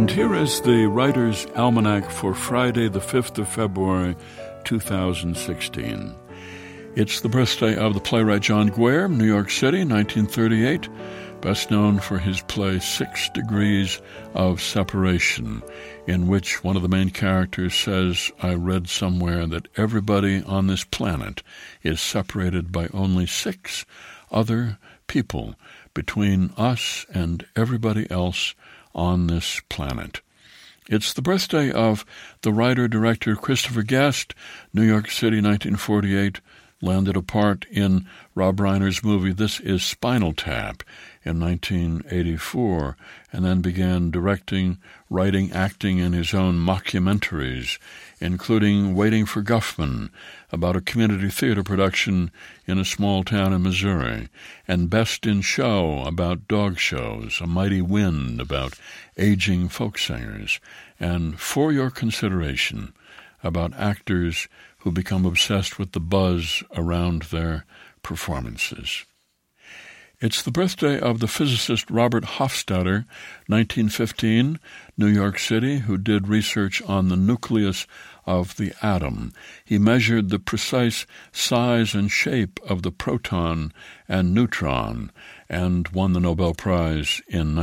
And here is the Writer's Almanac for Friday, the 5th of February, 2016. It's the birthday of the playwright John Guare, New York City, 1938, best known for his play 6 Degrees of Separation, in which one of the main characters says, I read somewhere that everybody on this planet is separated by only 6 other people between us and everybody else on this planet. It's the birthday of the writer-director Christopher Guest, New York City, 1948, landed a part in Rob Reiner's movie This Is Spinal Tap in 1984, and then began directing, writing, acting in his own mockumentaries, including Waiting for Guffman, about a community theater production in a small town in Missouri, and Best in Show, about dog shows, A Mighty Wind, about aging folk singers, and For Your Consideration, about actors who become obsessed with the buzz around their performances. It's the birthday of the physicist Robert Hofstadter, 1915, New York City, who did research on the nucleus of the atom. He measured the precise size and shape of the proton and neutron and won the Nobel Prize in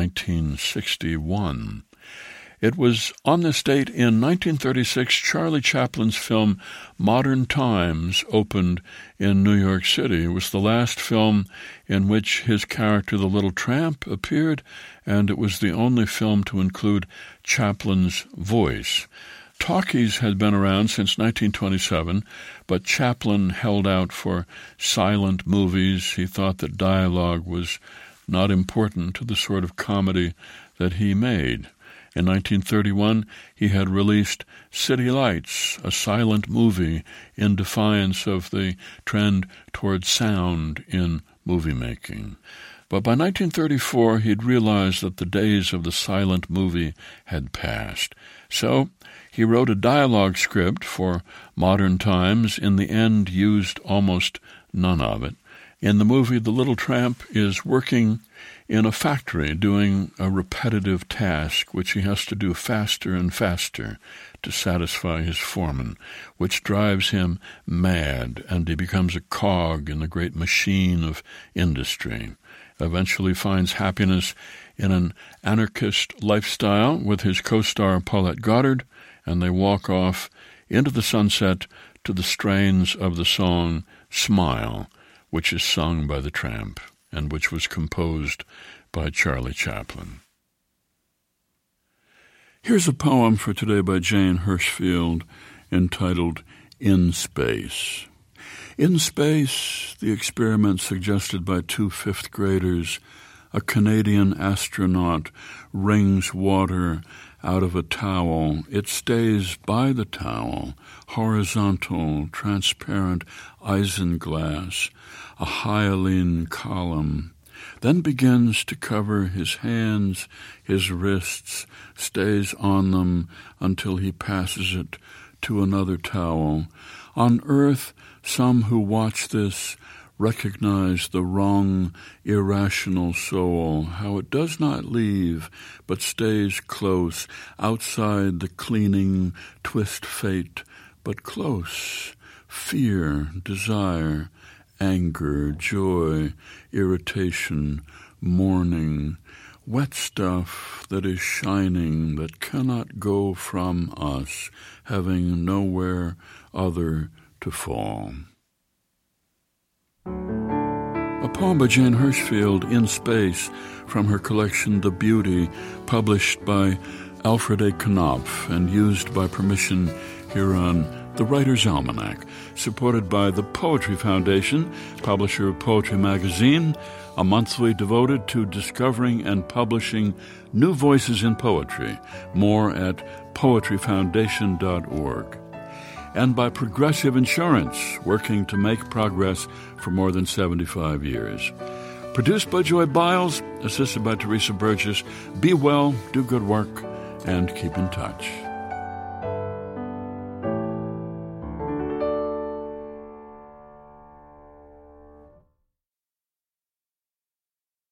1961. It was on this date in 1936 Charlie Chaplin's film Modern Times opened in New York City. It was the last film in which his character, the Little Tramp, appeared, and it was the only film to include Chaplin's voice. Talkies had been around since 1927, but Chaplin held out for silent movies. He thought that dialogue was not important to the sort of comedy that he made. In 1931, he had released City Lights, a silent movie in defiance of the trend toward sound in movie making. But by 1934, he'd realized that the days of the silent movie had passed. So he wrote a dialogue script for Modern Times, in the end used almost none of it. In the movie, the Little Tramp is working in a factory doing a repetitive task, which he has to do faster and faster to satisfy his foreman, which drives him mad, and he becomes a cog in the great machine of industry. Eventually finds happiness in an anarchist lifestyle with his co-star Paulette Goddard, and they walk off into the sunset to the strains of the song Smile, which is sung by the Tramp, and which was composed by Charlie Chaplin. Here's a poem for today by Jane Hirshfield entitled In Space. In space, the experiment suggested by 2 fifth graders, a Canadian astronaut wrings water out of a towel. It stays by the towel, horizontal, transparent isinglass, a hyaline column, then begins to cover his hands, his wrists, stays on them until he passes it to another towel. On Earth, some who watch this recognize the wrong, irrational soul, how it does not leave, but stays close, outside the cleaning twist fate, but close, fear, desire, anger, joy, irritation, mourning, wet stuff that is shining, that cannot go from us, having nowhere other to fall. A poem by Jane Hirshfield, In Space, from her collection The Beauty, published by Alfred A. Knopf and used by permission here on The Writer's Almanac, supported by the Poetry Foundation, publisher of Poetry Magazine, a monthly devoted to discovering and publishing new voices in poetry. More at poetryfoundation.org. And by Progressive Insurance, working to make progress for more than 75 years. Produced by Joy Biles, assisted by Teresa Burgess. Be well, do good work, and keep in touch.